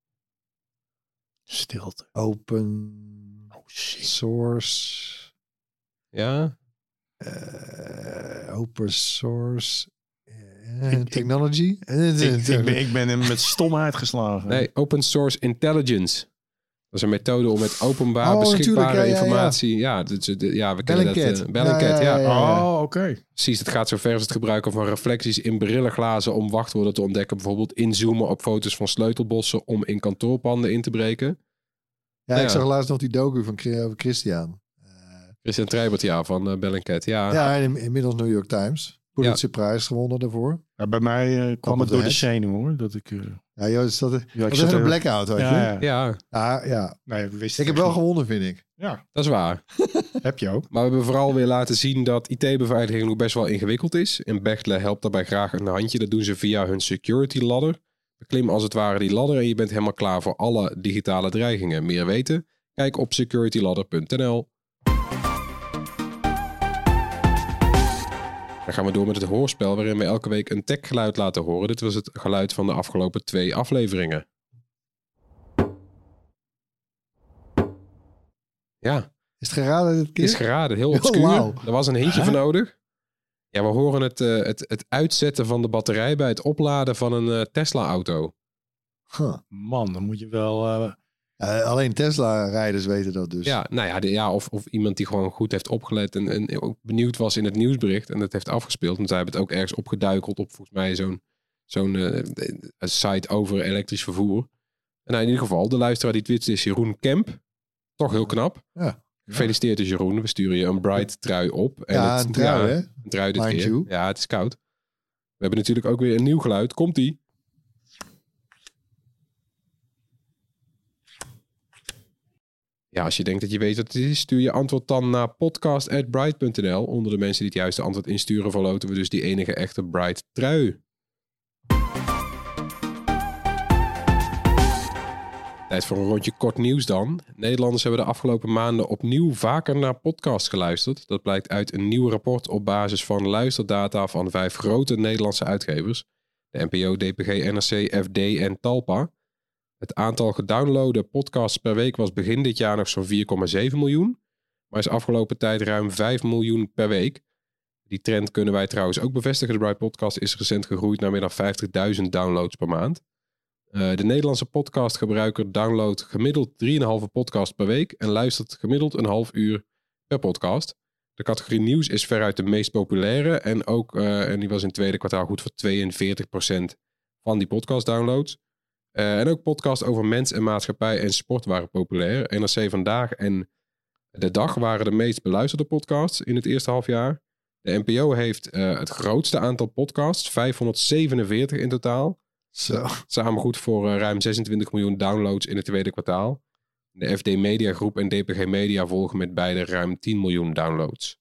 Stilte. Open source. Ja. Uh, open source uh, technology. Ik, ik, ben, ik ben hem met stomheid geslagen. Nee, open source intelligence. Dat is een methode om met openbaar oh, beschikbare ja, ja, informatie... Ja, ja, dus, de, ja we kennen Bellingcat. dat. Uh, Bellingcat, ja. ja, ja, ja. Oh, oké. Okay. Precies, het gaat zover als het gebruiken van reflecties in brillenglazen om wachtwoorden te ontdekken. Bijvoorbeeld inzoomen op foto's van sleutelbossen om in kantoorpanden in te breken. Ja, ja. ik zag laatst nog die docu van Christian. Christian Treibert, ja, van uh, Bellingcat, ja. Ja, in, inmiddels New York Times. Pulitzerprijs gewonnen daarvoor. Ja, bij mij uh, kwam het door de zenuw, hoor. Dat ik... Uh... Ja, joh, is dat, ja, dat is even een blackout, weet je? Ja, ja. ja. ja, ja. Nee, wist ik heb wel niet. gewonnen, vind ik. Ja, dat is waar. Heb je ook. Maar we hebben vooral weer laten zien dat I T-beveiliging nog best wel ingewikkeld is. En Bechtle helpt daarbij graag een handje. Dat doen ze via hun security ladder. Beklim als het ware die ladder en je bent helemaal klaar voor alle digitale dreigingen. Meer weten? Kijk op security ladder punt n l. Dan gaan we door met het hoorspel waarin we elke week een techgeluid laten horen. Dit was het geluid van de afgelopen twee afleveringen. Ja. Is het geraden dit keer? Is geraden, heel obscuur. Oh, wow. Er was een hintje huh? voor nodig. Ja, we horen het, uh, het, het uitzetten van de batterij bij het opladen van een uh, Tesla-auto. Huh. Man, dan moet je wel... Uh... Uh, alleen Tesla-rijders weten dat dus. Ja, nou ja, de, ja of, of iemand die gewoon goed heeft opgelet en, en ook benieuwd was in het nieuwsbericht en dat heeft afgespeeld. Want zij hebben het ook ergens opgeduikeld op volgens mij zo'n, zo'n uh, site over elektrisch vervoer. En nou, in ieder geval, de luisteraar die twittert is Jeroen Kemp. Toch heel knap. Ja. Gefeliciteerd dus Jeroen. We sturen je een Bright trui op. En ja, het, een trui ja, hè? Een trui dit Mind keer. you. Ja, het is koud. We hebben natuurlijk ook weer een nieuw geluid. Komt-ie. Ja, als je denkt dat je weet wat het is, stuur je antwoord dan naar podcast at bright punt n l. Onder de mensen die het juiste antwoord insturen, verloten we dus die enige echte Bright trui. Tijd voor een rondje kort nieuws dan. Nederlanders hebben de afgelopen maanden opnieuw vaker naar podcasts geluisterd. Dat blijkt uit een nieuw rapport op basis van luisterdata van vijf grote Nederlandse uitgevers. De N P O, D P G, N R C, F D en Talpa. Het aantal gedownloade podcasts per week was begin dit jaar nog zo'n vier komma zeven miljoen. Maar is afgelopen tijd ruim vijf miljoen per week. Die trend kunnen wij trouwens ook bevestigen. De Bright Podcast is recent gegroeid naar meer dan vijftigduizend downloads per maand. Uh, de Nederlandse podcastgebruiker downloadt gemiddeld drie komma vijf podcasts per week en luistert gemiddeld een half uur per podcast. De categorie nieuws is veruit de meest populaire en ook, uh, en die was in het tweede kwartaal goed voor tweeënveertig procent van die podcast downloads. Uh, en ook podcasts over mens en maatschappij en sport waren populair. N R C Vandaag en De Dag waren de meest beluisterde podcasts in het eerste halfjaar. De N P O heeft uh, het grootste aantal podcasts, vijfhonderdzevenenveertig in totaal. Zo. Samen goed voor uh, ruim zesentwintig miljoen downloads in het tweede kwartaal. De F D Media Groep en D P G Media volgen met beide ruim tien miljoen downloads.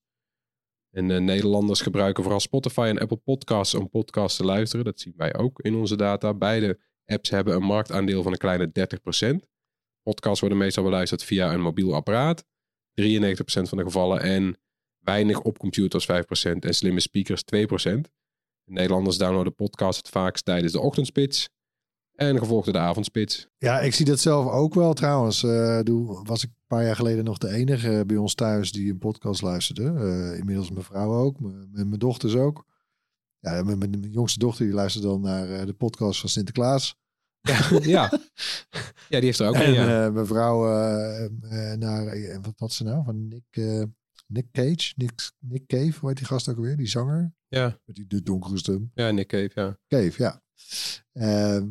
En uh, Nederlanders gebruiken vooral Spotify en Apple Podcasts om podcasts te luisteren. Dat zien wij ook in onze data. Beide apps hebben een marktaandeel van een kleine dertig procent. Podcasts worden meestal beluisterd via een mobiel apparaat. drieënnegentig procent van de gevallen. En weinig op computers vijf procent. En slimme speakers twee procent. De Nederlanders downloaden podcasts het vaakst tijdens de ochtendspits. En gevolgd door de avondspits. Ja, ik zie dat zelf ook wel trouwens. Uh, doe, was ik een paar jaar geleden nog de enige bij ons thuis die een podcast luisterde. Uh, inmiddels mijn vrouw ook. Mijn dochters ook. Ja, mijn, mijn jongste dochter die luistert dan naar uh, de podcast van Sinterklaas. Ja, ja. ja, die heeft er ook en, een. Ja. Uh, mijn vrouw uh, uh, naar, uh, wat had ze nou? Van Nick, uh, Nick Cage, Nick, Nick Cave, hoe heet die gast ook weer? Die zanger? Ja. Met die de donkere stem. Ja, Nick Cave, ja. Cave, ja. Uh,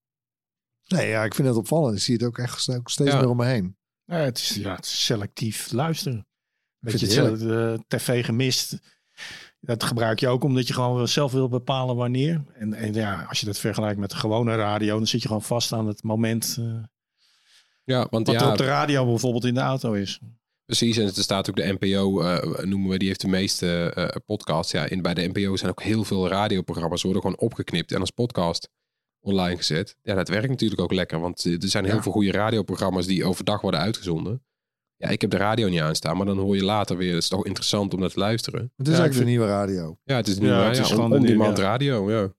nee, ja, ik vind het opvallend. Ik zie het ook echt ook steeds ja. meer om me heen. Ja, het is, ja, het is selectief luisteren. Weet je, het, uh, tv gemist. Dat gebruik je ook omdat je gewoon zelf wil bepalen wanneer. En, en ja, als je dat vergelijkt met de gewone radio, dan zit je gewoon vast aan het moment uh, ja, want wat ja, er op de radio bijvoorbeeld in de auto is. Precies, en er staat ook de N P O, uh, noemen we, die heeft de meeste uh, podcasts. Ja, in, bij de N P O zijn ook heel veel radioprogramma's, worden gewoon opgeknipt en als podcast online gezet. Ja, dat werkt natuurlijk ook lekker. Want er zijn heel Ja. veel goede radioprogramma's die overdag worden uitgezonden. Ja, ik heb de radio niet aanstaan, maar dan hoor je later weer. Het is toch interessant om naar te luisteren. Het is Ja, eigenlijk ik de nieuwe radio. Ja, het is nu Ja, ja, het is ja, gewoon on- de on-demand nieuwe, ja. radio, ja.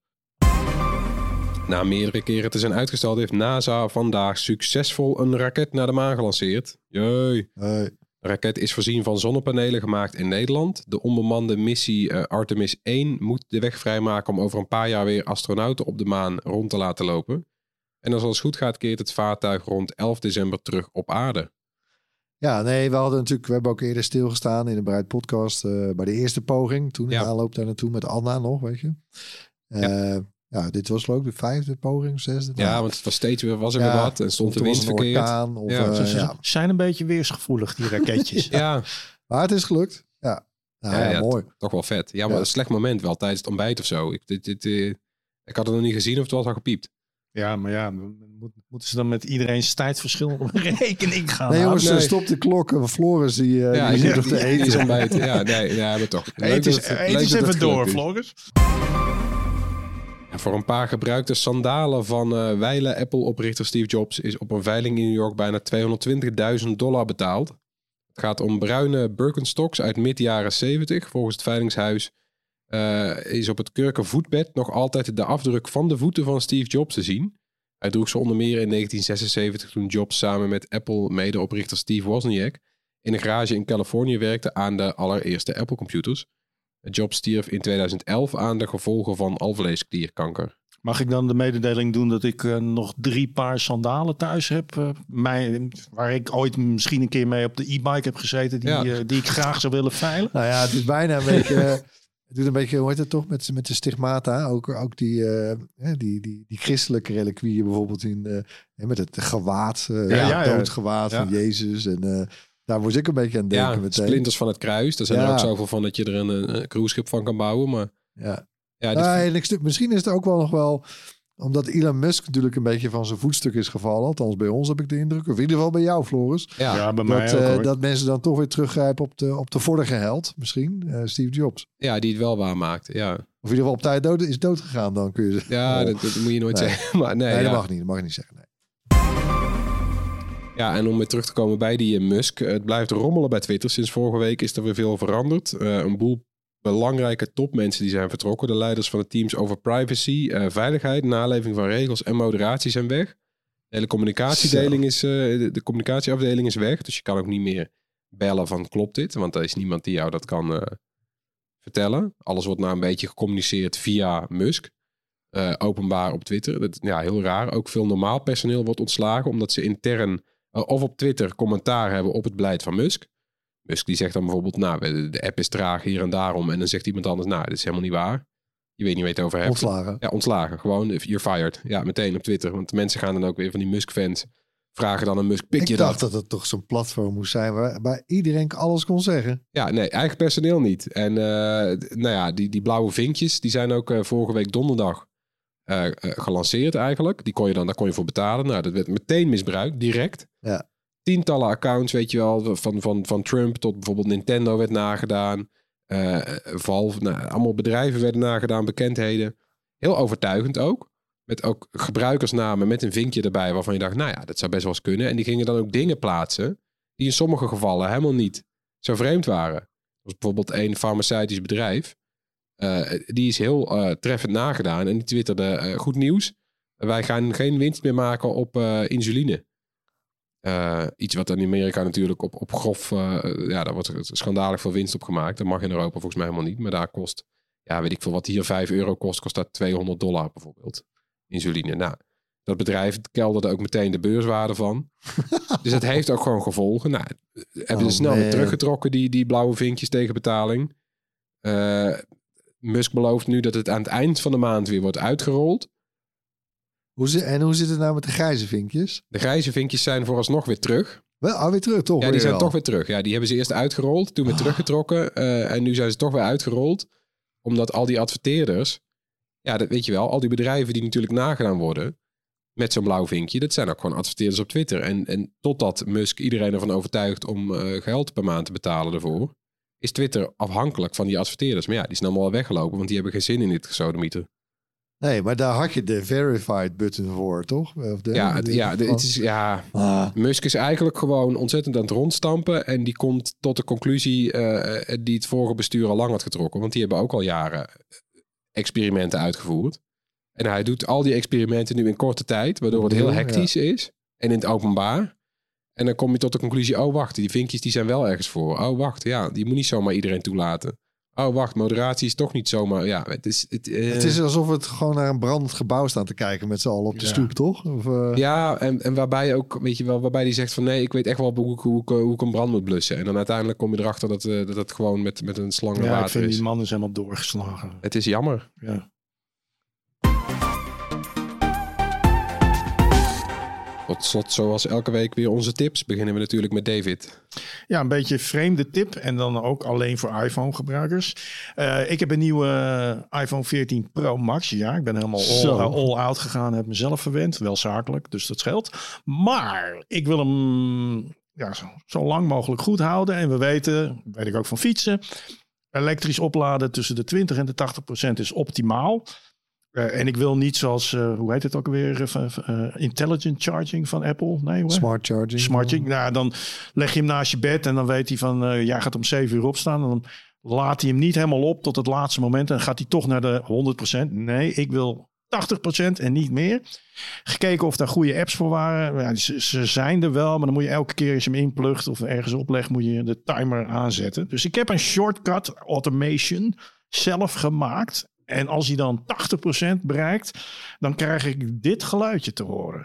Na meerdere keren te zijn uitgesteld heeft NASA vandaag succesvol een raket naar de maan gelanceerd. Jee. Hey. De raket is voorzien van zonnepanelen gemaakt in Nederland. De onbemande missie uh, Artemis één moet de weg vrijmaken om over een paar jaar weer astronauten op de maan rond te laten lopen. En als alles goed gaat, keert het vaartuig rond elf december terug op aarde. Ja, nee, we hadden natuurlijk, we hebben ook eerder stilgestaan in een Bruid podcast uh, bij de eerste poging. Toen in Ja. de aanloop daar naartoe met Anna nog, weet je. Uh, ja. ja, dit was geloof ik de vijfde poging, zesde. Ja, want het was steeds weer, was er Ja, weer wat en stond of de er was wind een verkeerd. orkaan, of, Ja, uh, Ze ze ja. zijn een beetje weersgevoelig, die raketjes. Ja, Maar het is gelukt. Ja, nou, Ja, ja, ja, mooi. toch wel vet. Ja, maar Ja. een slecht moment wel tijdens het ontbijt of zo. Ik, dit, dit, eh, ik had het nog niet gezien of het was al gepiept. Ja, maar ja, moet- moeten ze dan met iedereen's tijdverschil op rekening gaan Nee jongens, nee. uh, stop de klok. Uh, Floris, die, uh, Ja, die die, zit op die, de die is eten. ontbijten. Ja, nee, ja, maar toch. Leuk Eet dat eens, het- eet leuk eens dat het even door, gelukt is. vloggers. Ja, voor een paar gebruikte sandalen van uh, wijle Apple-oprichter Steve Jobs is op een veiling in New York bijna tweehonderdtwintigduizend dollar betaald. Het gaat om bruine Birkenstocks uit mid-jaren zeventig. Volgens het veilingshuis uh, is op het kurken voetbed nog altijd de afdruk van de voeten van Steve Jobs te zien. Hij droeg ze onder meer in negentien zesenzeventig toen Jobs samen met Apple-medeoprichter Steve Wozniak in een garage in Californië werkte aan de allereerste Apple-computers. Jobs stierf in tweeduizend elf aan de gevolgen van alvleesklierkanker. Mag ik dan de mededeling doen dat ik uh, nog drie paar sandalen thuis heb? Uh, mij, waar ik ooit misschien een keer mee op de e-bike heb gezeten. Die, Ja. uh, die ik graag zou willen veilen. Nou ja, het is bijna een beetje... uh, het doet een beetje, hoe heet het toch, met, met de stigmata. Ook, ook die, uh, die, die, die christelijke reliquieën bijvoorbeeld in, uh, met het gewaad. Uh, Ja, ja, ja, ja. doodgewaad Ja. van Jezus. En uh, daar moest ik een beetje aan denken Ja, meteen. splinters van het kruis. Daar zijn Ja. er ook zoveel van dat je er een, een cruiseschip van kan bouwen. Maar Ja. ja, dit- Ja, en ik, stu- misschien is het ook wel nog wel... Omdat Elon Musk natuurlijk een beetje van zijn voetstuk is gevallen. Althans bij ons heb ik de indruk. Of in ieder geval bij jou, Floris. ja, Ja, bij mij Dat, ook uh, hoor. dat mensen dan toch weer teruggrijpen op de, op de vorige held. Misschien, uh, Steve Jobs. ja, die het wel waarmaakt. Ja, Of in ieder geval op tijd dood, is dood gegaan dan, kun je zeggen. ja Oh. dat, dat moet je nooit Nee. zeggen. Maar nee, Nee, ja. dat mag niet. Dat mag je niet zeggen. Nee. Ja, en om weer terug te komen bij die uh, Musk. uh, Het blijft rommelen bij Twitter. Sinds vorige week is er weer veel veranderd. Uh, een boel belangrijke topmensen die zijn vertrokken. De leiders van de teams over privacy, uh, veiligheid, naleving van regels en moderatie zijn weg. De hele communicatiedeling is, uh, de, de communicatieafdeling is weg. Dus je kan ook niet meer bellen van klopt dit? Want er is niemand die jou dat kan uh, vertellen. Alles wordt nou een beetje gecommuniceerd via Musk. Uh, openbaar op Twitter. Dat, ja, heel raar. Ook veel normaal personeel wordt ontslagen omdat ze intern uh, of op Twitter commentaar hebben op het beleid van Musk. Musk die zegt dan bijvoorbeeld, nou, de- de app is traag hier en daarom. En dan zegt iemand anders, nou, dit is helemaal niet waar. Je weet niet waar je het over hebt. Ontslagen. Ja, ontslagen. Gewoon, you're fired. Ja, meteen op Twitter. Want mensen gaan dan ook weer van die Musk-fans vragen dan aan Musk, pik Ik je dacht dat? dat het toch zo'n platform moest zijn waar, waar iedereen alles kon zeggen. Ja, nee, eigen personeel niet. En uh, d- nou ja, die, die blauwe vinkjes, die zijn ook uh, vorige week donderdag uh, uh, gelanceerd eigenlijk. Die kon je dan, daar kon je voor betalen. Nou, dat werd meteen misbruikt, direct. Ja. Tientallen accounts, weet je wel, van, van, van Trump tot bijvoorbeeld Nintendo werd nagedaan. Uh, Valve, nou, allemaal bedrijven werden nagedaan, bekendheden. Heel overtuigend ook. Met ook gebruikersnamen met een vinkje erbij waarvan je dacht, nou ja, dat zou best wel eens kunnen. En die gingen dan ook dingen plaatsen die in sommige gevallen helemaal niet zo vreemd waren. Er was bijvoorbeeld een farmaceutisch bedrijf. Uh, die is heel uh, treffend nagedaan en die twitterde, uh, goed nieuws. Wij gaan geen winst meer maken op uh, insuline. Uh, iets wat in Amerika natuurlijk op, op grof... Uh, ja, daar wordt schandalig veel winst op gemaakt. Dat mag in Europa volgens mij helemaal niet. Maar daar kost, ja, weet ik veel, wat hier vijf euro kost, kost dat tweehonderd dollar bijvoorbeeld. Insuline. Nou, dat bedrijf kelderde ook meteen de beurswaarde van. Dus dat heeft ook gewoon gevolgen. Nou, hebben Oh, ze snel weer man. teruggetrokken, die, die blauwe vinkjes tegen betaling. Uh, Musk belooft nu dat het aan het eind van de maand weer wordt uitgerold. Hoe zit, en hoe zit het nou met de grijze vinkjes? De grijze vinkjes zijn vooralsnog weer terug. Wel, ah, weer terug toch? Ja, die weer zijn wel. toch weer terug. Ja, die hebben ze eerst uitgerold, toen weer Oh. teruggetrokken. Uh, en nu zijn ze toch weer uitgerold. Omdat al die adverteerders... Ja, dat weet je wel. Al die bedrijven die natuurlijk nagedaan worden... met zo'n blauw vinkje... dat zijn ook gewoon adverteerders op Twitter. En, en totdat Musk iedereen ervan overtuigt... om uh, geld per maand te betalen ervoor... is Twitter afhankelijk van die adverteerders. Maar ja, die zijn allemaal al weggelopen... want die hebben geen zin in dit gesodemieter. Nee, maar daar had je de verified button voor, toch? Of de, Ja, het, ja, de, het is, ja ah. Musk is eigenlijk gewoon ontzettend aan het rondstampen. En die komt tot de conclusie uh, die het vorige bestuur al lang had getrokken. Want die hebben ook al jaren experimenten uitgevoerd. En hij doet al die experimenten nu in korte tijd. Waardoor het heel hectisch ja. is. En in het openbaar. En dan kom je tot de conclusie, oh wacht, die vinkjes die zijn wel ergens voor. Oh wacht, ja, die moet niet zomaar iedereen toelaten. Oh wacht, moderatie is toch niet zomaar... Ja, het is... Het, uh... het is alsof we het gewoon naar een brandend gebouw staan te kijken met z'n allen op de ja. stoep, toch? Of, uh... Ja, en, en waarbij je ook, weet je wel, waarbij die zegt van nee, ik weet echt wel hoe, hoe, hoe, hoe ik een brand moet blussen. En dan uiteindelijk kom je erachter dat uh, dat het gewoon met, met een slang ja, water ik vind is. Die man is helemaal doorgeslagen. Het is jammer. Ja. Tot slot, zoals elke week weer onze tips. Beginnen we natuurlijk met David. Ja, een beetje vreemde tip. En dan ook alleen voor iPhone-gebruikers. Uh, ik heb een nieuwe uh, iPhone veertien Pro Max. Ja, ik ben helemaal all, uh, all out gegaan. Heb mezelf verwend. Wel zakelijk, dus dat scheelt. Maar ik wil hem ja, zo, zo lang mogelijk goed houden. En we weten, weet ik ook van fietsen. Elektrisch opladen tussen de twintig en de tachtig procent is optimaal. Uh, en ik wil niet zoals, uh, hoe heet het ook alweer, uh, uh, intelligent charging van Apple? Nee, hoor. Smart charging. Smart charging. Nou, dan leg je hem naast je bed en dan weet hij van, uh, jij gaat om zeven uur opstaan. En dan laat hij hem niet helemaal op tot het laatste moment en gaat hij toch naar de honderd procent. Nee, ik wil tachtig procent en niet meer. Gekeken of daar goede apps voor waren. Ja, ze, ze zijn er wel, maar dan moet je elke keer als je hem inplugt of ergens oplegt, moet je de timer aanzetten. Dus ik heb een shortcut automation zelf gemaakt. En als hij dan tachtig procent bereikt, dan krijg ik dit geluidje te horen.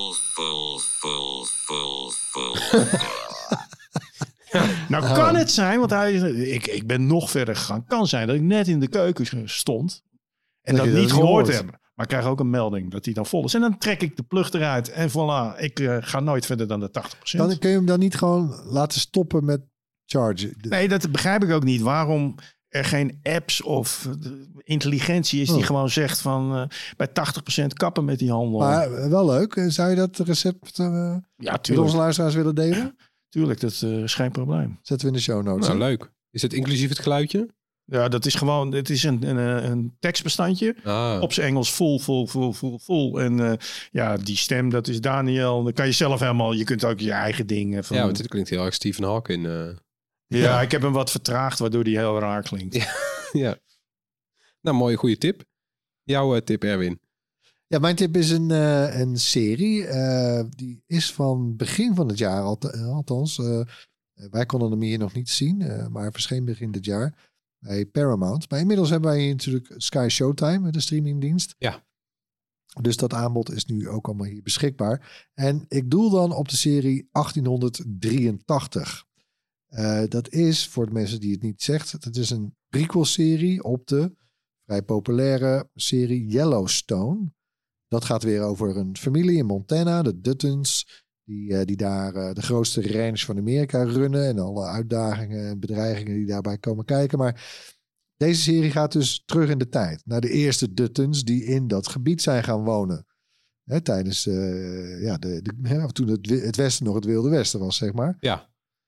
Nou kan het zijn, want hij, ik, ik ben nog verder gegaan. Kan zijn dat ik net in de keuken stond en dat, dat niet gehoord heb. Maar ik krijg ook een melding dat hij dan vol is. En dan trek ik de plug eruit en voilà, ik uh, ga nooit verder dan de tachtig procent. Dan kun je hem dan niet gewoon laten stoppen met chargen? Nee, dat begrijp ik ook niet. Waarom er geen apps of intelligentie is die oh. gewoon zegt van uh, bij tachtig procent kappen met die handel. Maar wel leuk. Zou je dat recept uh, ja, met onze luisteraars willen delen? Tuurlijk, dat uh, is geen probleem. Zetten we in de show notes. Nou, leuk. Is het inclusief het geluidje? Ja, dat is gewoon, het is een, een, een tekstbestandje. Ah. Op zijn Engels full, full, full, full, full. En uh, ja, die stem, dat is Daniel. Dan kan je zelf helemaal, je kunt ook je eigen dingen. Van, ja, want dit klinkt heel erg Stephen Hawking. Uh... Ja, ja, ik heb hem wat vertraagd, waardoor die heel raar klinkt. Ja, ja. Nou, mooie, goede tip. Jouw uh, tip, Erwin. Ja, mijn tip is een, uh, een serie. Uh, die is van begin van het jaar, alt althans. Uh, wij konden hem hier nog niet zien, uh, maar verscheen begin dit jaar bij Paramount. Maar inmiddels hebben wij hier natuurlijk Sky Showtime, de streamingdienst. Ja. Dus dat aanbod is nu ook allemaal hier beschikbaar. En ik doel dan op de serie achttienhonderddrieëntachtig. Uh, dat is, voor de mensen die het niet zegt, het is een prequel-serie op de vrij populaire serie Yellowstone. Dat gaat weer over een familie in Montana, de Duttons, die, uh, die daar uh, de grootste ranch van Amerika runnen en alle uitdagingen en bedreigingen die daarbij komen kijken. Maar deze serie gaat dus terug in de tijd, naar de eerste Duttons die in dat gebied zijn gaan wonen. Hè, tijdens, uh, ja, de, de, hè, toen het, het Westen nog het Wilde Westen was, zeg maar. Ja.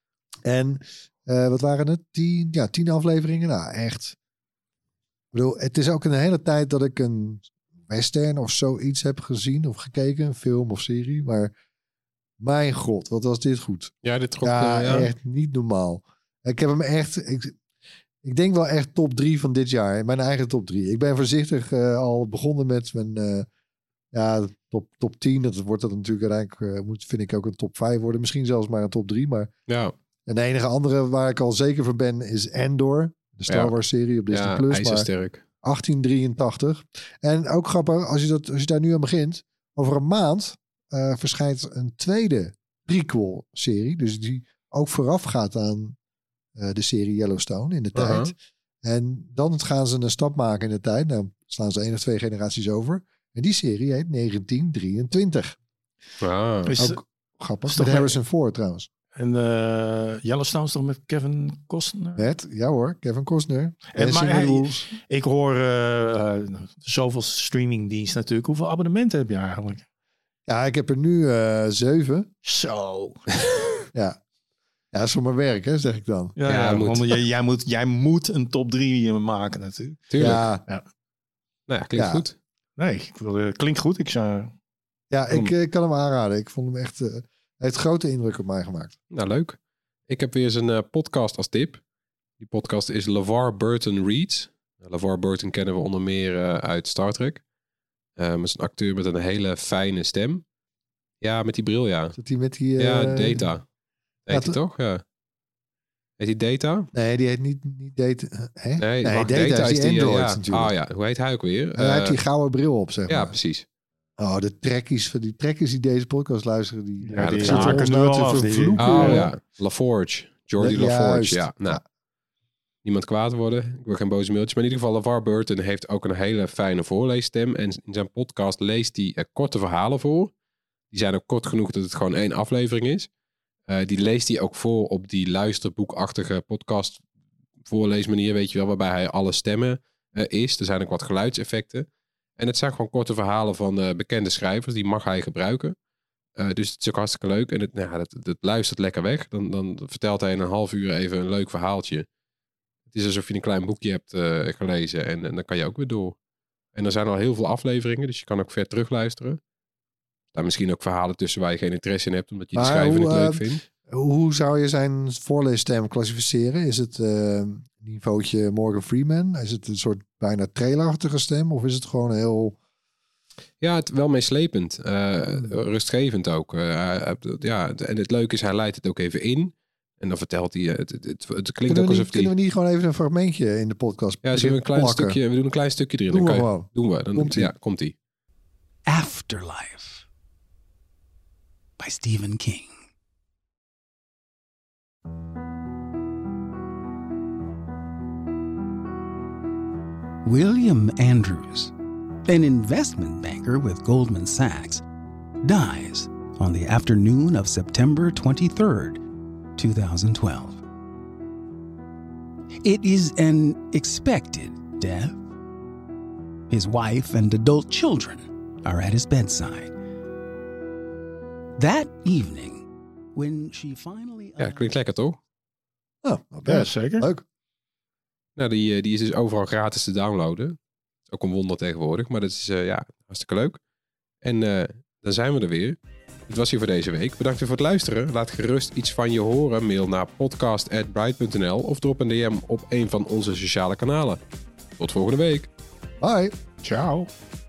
En uh, wat waren het? Tien, ja, tien afleveringen. Nou, echt. Ik bedoel, het is ook een hele tijd dat ik een western of zoiets heb gezien of gekeken. Een film of serie. Maar mijn god, wat was dit goed. Ja, dit trok, ja, uh, ja. echt niet normaal. Ik heb hem echt... Ik, ik denk wel echt top drie van dit jaar. Mijn eigen top drie. Ik ben voorzichtig uh, al begonnen met mijn... Uh, ja, top, top tien. Dat wordt dat natuurlijk uiteindelijk... Uh, moet, vind ik ook een top vijf worden. Misschien zelfs maar een top drie. Maar... Ja. En de enige andere waar ik al zeker van ben is Andor. De Star ja. Wars serie op Disney+. Ja, Plus, ijzersterk. achttien drieëntachtig. En ook grappig, als je, dat, als je daar nu aan begint. Over een maand uh, verschijnt een tweede prequel serie. Dus die ook vooraf gaat aan uh, de serie Yellowstone in de uh-huh. tijd. En dan gaan ze een stap maken in de tijd. Nou slaan ze één of twee generaties over. En die serie heet negentien drieëntwintig. Ah. Is, ook grappig. Met Harrison Ford trouwens. En uh, Yellowstone is toch met Kevin Costner? Met, ja hoor, Kevin Costner. En, maar hij, ik hoor uh, uh, zoveel streamingdienst natuurlijk. Hoeveel abonnementen heb je eigenlijk? Ja, ik heb er nu uh, zeven. Zo. ja. Ja, dat is voor mijn werk, hè, zeg ik dan. Ja, ja, ja moet. Jij, jij, moet, jij moet een top drie maken natuurlijk. Tuurlijk. Ja. ja. Nou ja, klinkt ja. goed. Nee, ik wilde, klinkt goed. Ik zou... Ja, ik uh, kan hem aanraden. Ik vond hem echt... Uh, hij heeft grote indruk op mij gemaakt. Nou, leuk. Ik heb weer eens een uh, podcast als tip. Die podcast is LeVar Burton Reads. LeVar Burton kennen we onder meer uh, uit Star Trek. Um, is een acteur met een hele fijne stem. Ja, met die bril, ja. Zit hij met die... Uh... Ja, Data. Heet ja, hij to- toch? Ja. Heet hij Data? Nee, die heet niet, niet Data. Hè? Nee, nee wacht, Data, Data is die die, Android ja. natuurlijk. Ah ja, hoe heet hij ook weer? En hij uh, heeft die gouden bril op, zeg maar. Ja, precies. Oh, de trekkies, die trekkies die deze podcast luisteren, die, Ja, die zitten haken ons nu nou al te af, die- vervloeken. Oh ja, LaForge. Jordi Ja, LaForge, juist. ja. Nou, Ja. niemand kwaad worden. Ik wil geen boze mailtjes. Maar in ieder geval, LeVar Burton heeft ook een hele fijne voorleesstem. En in zijn podcast leest hij uh, korte verhalen voor. Die zijn ook kort genoeg dat het gewoon één aflevering is. Uh, die leest hij ook voor op die luisterboekachtige podcast voorleesmanier, weet je wel, waarbij hij alle stemmen uh, is. Er zijn ook wat geluidseffecten. En het zijn gewoon korte verhalen van uh, bekende schrijvers. Die mag hij gebruiken. Uh, dus het is ook hartstikke leuk. En het, nou, het, het luistert lekker weg. Dan, dan vertelt hij in een half uur even een leuk verhaaltje. Het is alsof je een klein boekje hebt uh, gelezen. En, en dan kan je ook weer door. En er zijn al heel veel afleveringen. Dus je kan ook ver terugluisteren. Er staan misschien ook verhalen tussen waar je geen interesse in hebt. Omdat je de Maar schrijver hoe, niet leuk uh, vindt. Hoe zou je zijn voorleesstem klassificeren? Is het uh, niveautje Morgan Freeman? Is het een soort bijna trailerachtige stem? Of is het gewoon heel... Ja, het wel meeslepend. Uh, rustgevend ook. Uh, ja, en het leuke is, hij leidt het ook even in. En dan vertelt hij... Het, het, het, het klinkt kunnen ook we alsof niet, Kunnen we niet gewoon even een fragmentje in de podcast Ja, zullen we een klein plakken? stukje... We doen een klein stukje erin. Doen dan we kan je, gewoon. Doen we. Dan, Komt-ie. ja, komt-ie. Afterlife by Stephen King. William Andrews, an investment banker with Goldman Sachs, dies on the afternoon of September twenty-third, twenty twelve. It is an expected death. His wife and adult children are at his bedside. That evening, when she finally... Ja, klinkt lekker toch? Oh, oké. Ja, zeker. Leuk. Nou, die, die is dus overal gratis te downloaden. Dat is ook een wonder tegenwoordig. Maar dat is uh, ja, hartstikke leuk. En uh, dan zijn we er weer. Dit was hier voor deze week. Bedankt weer voor het luisteren. Laat gerust iets van je horen. Mail naar podcast at bright punt n l of drop een D M op een van onze sociale kanalen. Tot volgende week. Bye. Ciao.